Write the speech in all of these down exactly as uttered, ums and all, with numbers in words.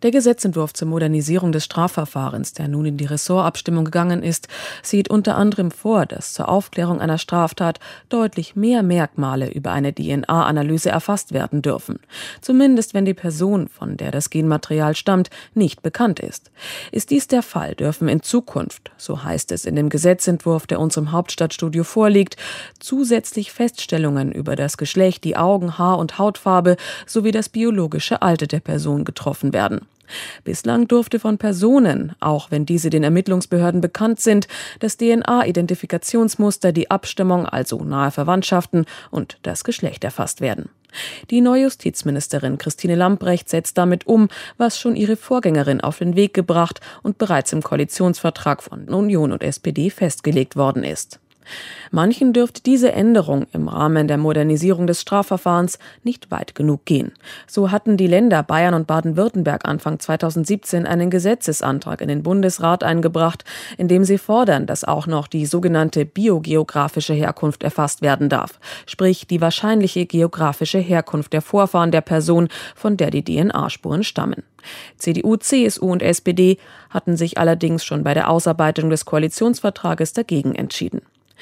Der Gesetzentwurf zur Modernisierung des Strafverfahrens, der nun in die Ressortabstimmung gegangen ist, sieht unter anderem vor, dass zur Aufklärung einer Straftat deutlich mehr Merkmale über eine D N A-Analyse erfasst werden dürfen. Zumindest wenn die Person, von der das Genmaterial stammt, nicht bekannt ist. Ist dies der Fall, dürfen in Zukunft, so heißt es in dem Gesetzentwurf, der unserem Hauptstadtstudio vorliegt, zusätzlich Feststellungen über das Geschlecht, die Augen-, Haar- und Hautfarbe sowie das biologische Alter der Person getroffen werden. Bislang durfte von Personen, auch wenn diese den Ermittlungsbehörden bekannt sind, das D N A-Identifikationsmuster, die Abstammung, also nahe Verwandtschaften und das Geschlecht erfasst werden. Die neue Justizministerin Christine Lambrecht setzt damit um, was schon ihre Vorgängerin auf den Weg gebracht und bereits im Koalitionsvertrag von Union und S P D festgelegt worden ist. Manchen dürfte diese Änderung im Rahmen der Modernisierung des Strafverfahrens nicht weit genug gehen. So hatten die Länder Bayern und Baden-Württemberg Anfang zweitausendsiebzehn einen Gesetzesantrag in den Bundesrat eingebracht, in dem sie fordern, dass auch noch die sogenannte biogeografische Herkunft erfasst werden darf, sprich die wahrscheinliche geografische Herkunft der Vorfahren der Person, von der die D N A-Spuren stammen. C D U, C S U und S P D hatten sich allerdings schon bei der Ausarbeitung des Koalitionsvertrages dagegen entschieden.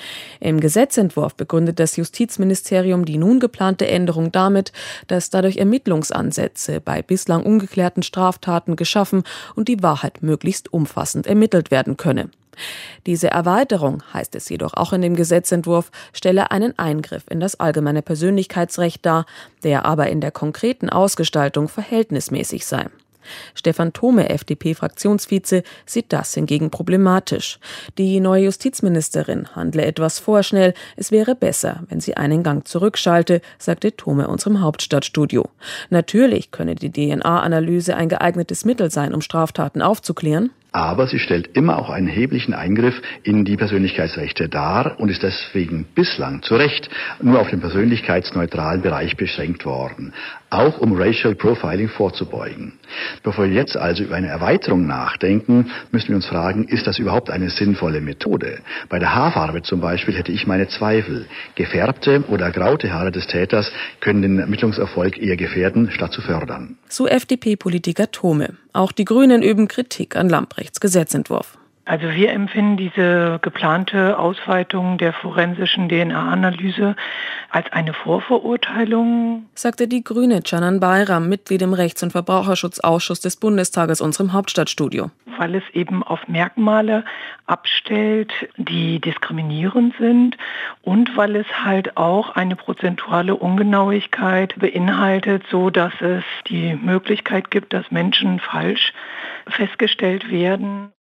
Im Gesetzentwurf begründet das Justizministerium die nun geplante Änderung damit, dass dadurch Ermittlungsansätze bei bislang ungeklärten Straftaten geschaffen und die Wahrheit möglichst umfassend ermittelt werden könne. Diese Erweiterung, heißt es jedoch auch in dem Gesetzentwurf, stelle einen Eingriff in das allgemeine Persönlichkeitsrecht dar, der aber in der konkreten Ausgestaltung verhältnismäßig sei. Stefan Thome, F D P-Fraktionsvize, sieht das hingegen problematisch. Die neue Justizministerin handle etwas vorschnell. Es wäre besser, wenn sie einen Gang zurückschalte, sagte Thome unserem Hauptstadtstudio. Natürlich könne die D N A-Analyse ein geeignetes Mittel sein, um Straftaten aufzuklären. Aber sie stellt immer auch einen erheblichen Eingriff in die Persönlichkeitsrechte dar und ist deswegen bislang zu Recht nur auf den persönlichkeitsneutralen Bereich beschränkt worden, auch um Racial Profiling vorzubeugen. Bevor wir jetzt also über eine Erweiterung nachdenken, müssen wir uns fragen, ist das überhaupt eine sinnvolle Methode? Bei der Haarfarbe zum Beispiel hätte ich meine Zweifel. Gefärbte oder graute Haare des Täters können den Ermittlungserfolg eher gefährden, statt zu fördern. So F D P-Politiker Thome. Auch die Grünen üben Kritik an Lambrechts Gesetzentwurf. Also wir empfinden diese geplante Ausweitung der forensischen D N A-Analyse als eine Vorverurteilung, sagte die Grüne Canan Bayram, Mitglied im Rechts- und Verbraucherschutzausschuss des Bundestages, unserem Hauptstadtstudio. Weil es eben auf Merkmale abstellt, die diskriminierend sind und weil es halt auch eine prozentuale Ungenauigkeit beinhaltet, so dass es die Möglichkeit gibt, dass Menschen falsch festgestellt werden.